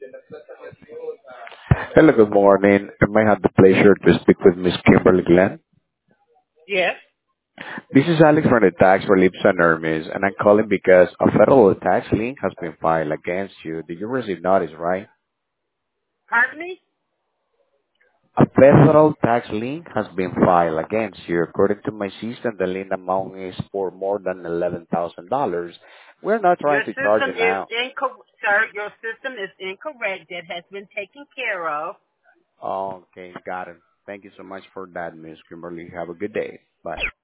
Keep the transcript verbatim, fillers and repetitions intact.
Hello, good morning. I might have the pleasure to speak with Miss Kimberly Glenn. Yes. This is Alex from the Tax Relief Center, Miss, and I'm calling because a federal tax lien has been filed against you. Did you receive notice, right? Pardon me? A federal tax lien has been filed against you. According to my system, the lien amount is for more than eleven thousand dollars. We're not Your trying to charge system you is now. incorrect, sir. Your system is incorrect. That has been taken care of. Okay, got it. Thank you so much for that, Miss Kimberly. Have a good day. Bye.